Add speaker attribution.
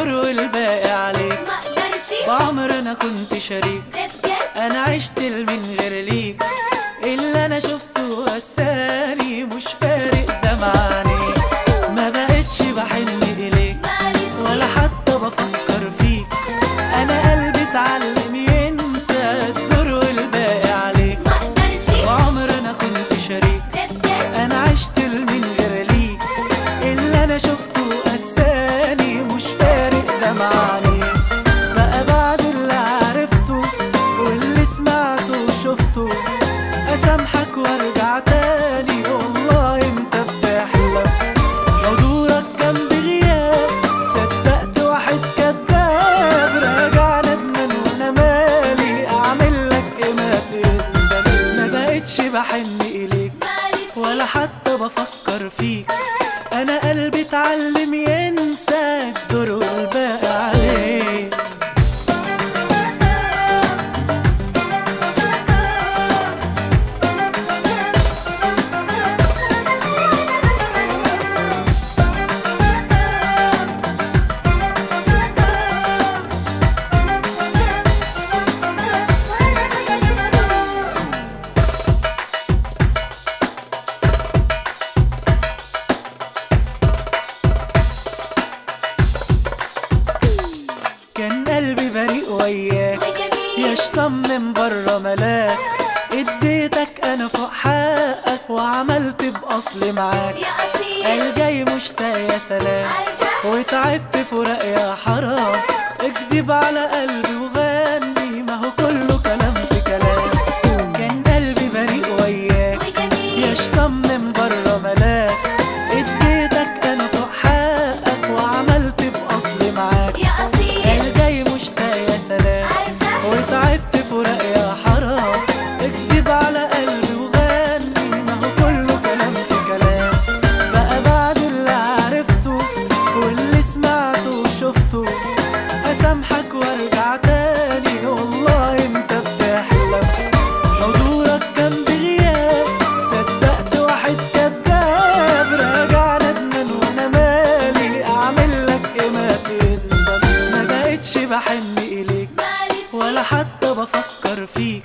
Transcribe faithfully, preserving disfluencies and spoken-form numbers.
Speaker 1: الدور والباقي عليك.
Speaker 2: مقدرش
Speaker 1: بعمر انا كنت شريك،
Speaker 2: ده بجد
Speaker 1: انا عشت من غير ليك. اللي انا شفته وساني مش فارق ده معني. ما بقتش بحن اليك
Speaker 2: معلش
Speaker 1: ولا حتى بفكر فيك. انا قلبي اتعلم ينسى الدور والباقي عليك.
Speaker 2: مقدرش
Speaker 1: بعمر انا كنت شريك،
Speaker 2: ده بجد
Speaker 1: انا عشت من غير ليك. اللي انا شفته وساني مش فارق ده معني. بقى بعد اللي عرفته واللي سمعته وشفته اسامحك وارجع تاني. والله انت بتحلم، حضورك جنب غياب. صدقت واحد كداب، راجع ندمان وانا مالي. اعمل لك ايه ما تندم. ما بقتش بحن اليك
Speaker 2: معلش
Speaker 1: ولا حتى بفكر فيك. انا قلبي اتعلم ينسى الدور والباقي عليك. كان قلبي بريء وياك،
Speaker 2: وجميل
Speaker 1: يشطم من بره ملاك. اديتك انا فوق حقك وعملت باصلي معاك.
Speaker 2: يا أصيل
Speaker 1: قال جاي مشتاق يا سلام،
Speaker 2: عارفة
Speaker 1: وتعبت فراق يا حرام. اكدب على قلبي وغني، ما هو كله كلام في كلام. كان قلبي بريء وياك،
Speaker 2: وجميل
Speaker 1: يشطم من بره ملاك. اديتك انا فوق حقك وعملت باصلي معاك.
Speaker 2: يا أصيل
Speaker 1: قال جاي مشتاق يا سلام،
Speaker 2: عارفة
Speaker 1: وتعبت فراق يا حرام. اكدب على قلبي وغني، ما هو كله كلام في كلام. بقى بعد اللي عرفته واللي سمعته وشفته اسامحك وارجع تاني. والله انت بتحلم، حضورك جنب غياب. صدقت واحد كداب، راجع ندمان وانا مالي. اعمل لك ايه ما تندم. ما بقتش بحن اليك
Speaker 2: معلش
Speaker 1: ولا حتى بفكر فيك.